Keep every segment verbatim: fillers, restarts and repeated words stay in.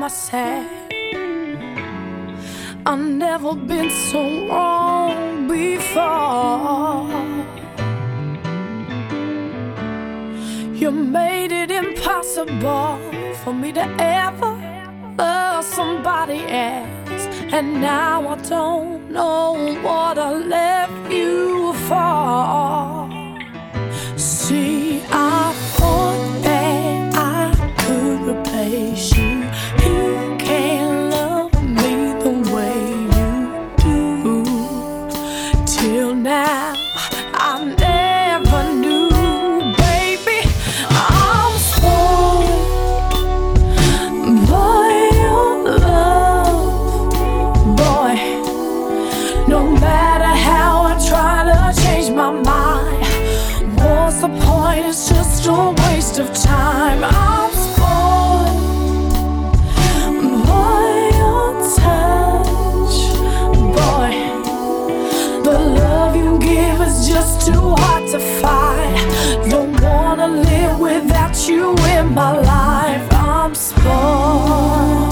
myself. I've never been so wrong before. You made it impossible for me to ever love somebody else, and now I don't know what I left you for. See, I thought that I could replace you. You can't love me the way you do. Till now, I never knew, baby, I'm spoiled by your love, boy. No matter how I try to change my mind, what's the point? It's just a waste of time. I'm spoiled by your touch, boy. The love you give is just too hard to find. Don't wanna live without you in my life. I'm spoiled.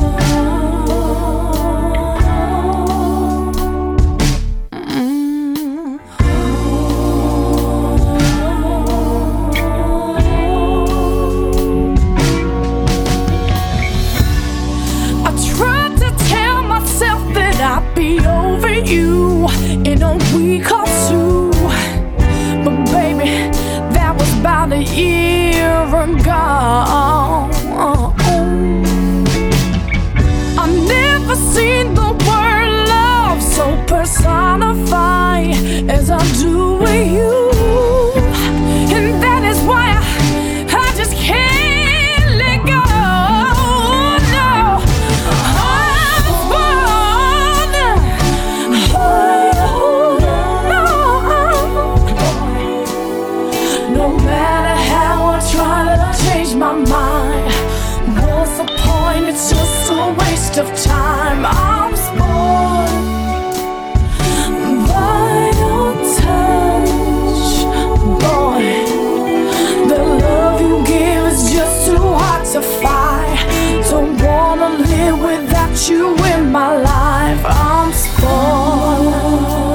I'd be over you in a week or two, but baby, that was about a year ago. I've never seen the word love so personified as I do with you, and that is why I, I just can't let go. My mind, what's the point? It's just a waste of time. I'm spoiled by your touch, boy. The love you give is just too hard to find. Don't wanna live without you in my life. I'm spoiled.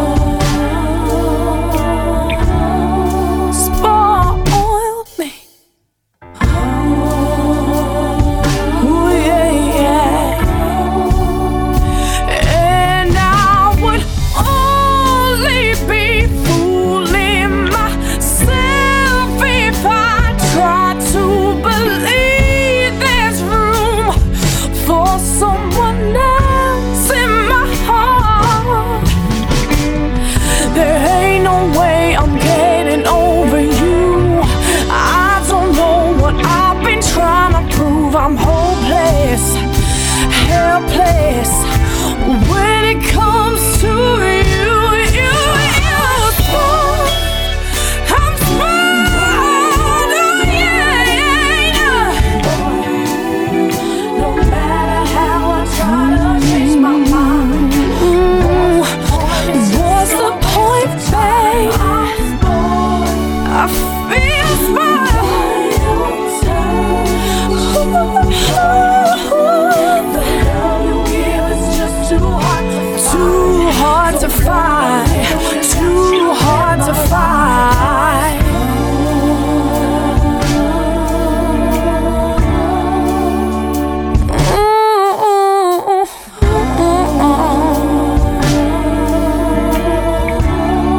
I'm hopeless, helpless when it comes to you. You, you're spoiled. I'm spoiled. Oh, yeah, yeah, yeah. No matter how I try to change my mind, mm, what's the point, babe? I feel spoiled. Too hard to find, too hard to find.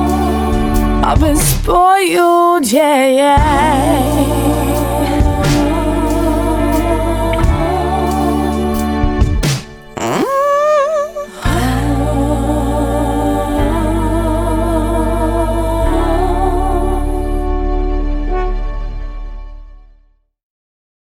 I've been spoiled, yeah, yeah.